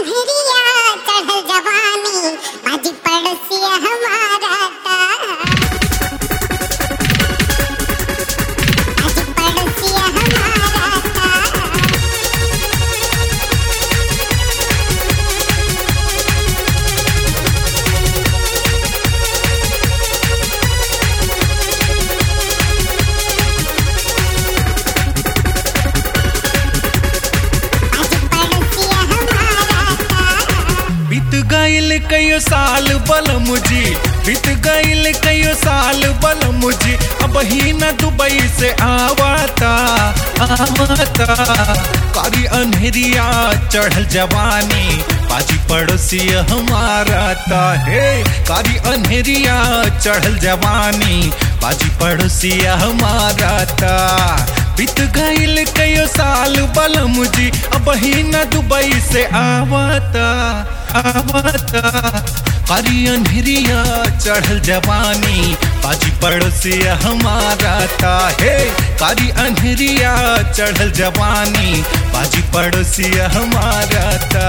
अंधेरिया चढ़ल जवानी बाजी पड़ोसिया हमारा ता बाजी पड़ोसिया हमारा ता बीत गईल कयो साल बलमुजी, बीत गईल कयो साल बलमुजी, अब ही न दुबई से आवता आवता। कारी अंधेरिया चढ़ल जवानी बाजी पड़ोसी हमारा ता हे। कारी अंधेरिया चढ़ल जवानी बाजी पड़ोसी हमारा ता। बीत गईल कयो साल बलमुजी, अब ही न दुबई से आवता आवता। कारी अंधेरिया चढ़ल जवानी बाजी पड़ोसी हमारा ता हे। कारी अंधेरिया चढ़ल जवानी बाजी पड़ोसी हमारा ता।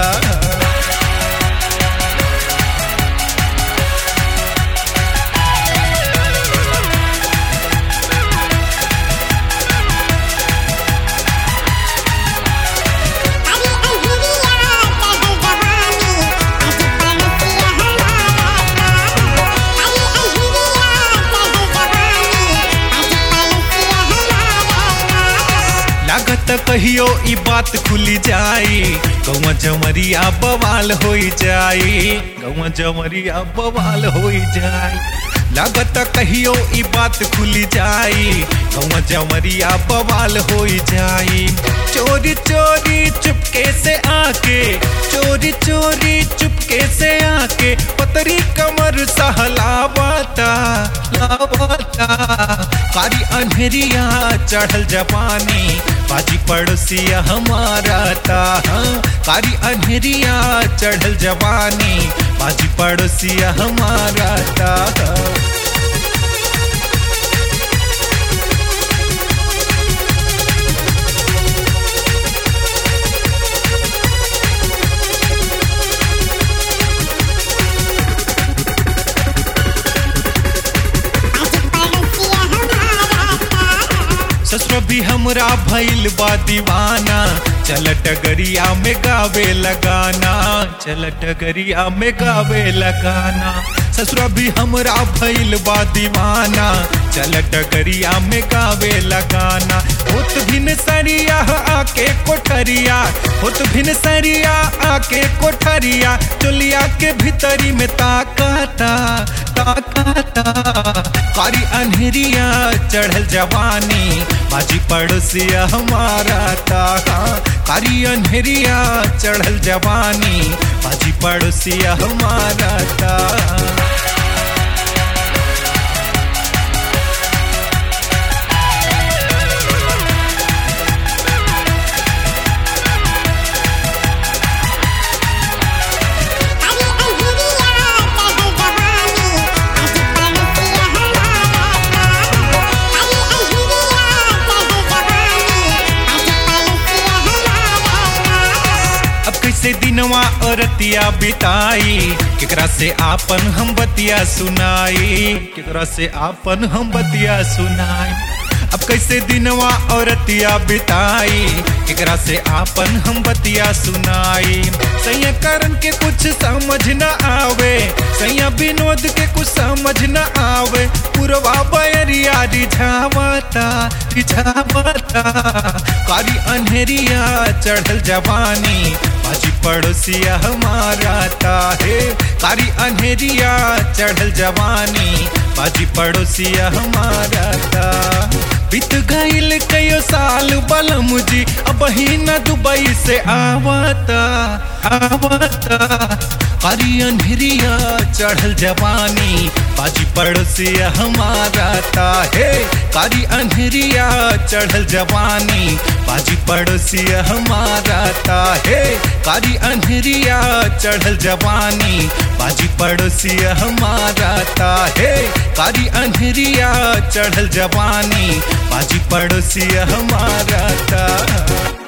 लागत कहियो ई बात खुली जाई, गौवा जमरिया बवाल होई जाई, गौवा जमरिया बवाल होई जाई। लागत कहियो ई बात खुली जाई, गौवा जमरिया बवाल होई जाई। चोरी चोरी चुपके से आके, चोरी चोरी चुपके से आके, पतरी कमर सहलावता लावता। कारी अंधेरिया चढ़ल जवानी बाजी पड़ोसिया हमारा ता। कारी अंधेरिया चढ़ल जवानी बाजी पड़ोसिया हमारा ता। ससुर भी हमरा भइल बा दीवाना, चल टगरिया में गावे लगाना, चल टगरिया में गावे लगाना। ससुर भी हमरा भइल बा दीवाना, चल टगरिया में गावे लगाना। होत भिन सरिया आके कोठरिया, होत भिन सरिया आके कोठरिया, चोलिया के भीतरी में ताकता ताकता। कारी अंधेरिया चढ़ल जवानी बाजी पड़ोसिया हमारा ता। कारी अंधेरिया चढ़ल जवानी बाजी पड़ोसिया हमारा ता। कैसे दिनवा औरतिया बिताई, केकरा से आपन हम बतिया सुनाई, केकरा से आपन हम बतिया सुनाई। अब कैसे दिनवा औरतिया बिताई, केकरा से आपन हम बतिया सुनाई। सैया करण के कुछ समझ न आवे, सैया विनोद के कुछ समझ न आवे। पुरवा बैरिया रिझावता रिझावता। कारी अंधेरिया चढ़ल जवानी बाजी पड़ोसिया हमारा ता हे। कारी अंधेरिया चढ़ल जवानी बाजी पड़ोसिया हमारा ता। बीत गईल कयो साल बलमुजी, अब ही न दुबई से आवता आवता। कारी अंधेरिया चढ़ल जवानी बाजी पड़ोसिया हमारा ता हे। कारी अंधेरिया चढ़ल जवानी बाजी पड़ोसिया हमारा ता हे। कारी अंधेरिया चढ़ल जवानी बाजी पड़ोसिया हमारा ता हे। कारी अंधेरिया चढ़ल जवानी बाजी पड़ोसिया हमारा ता।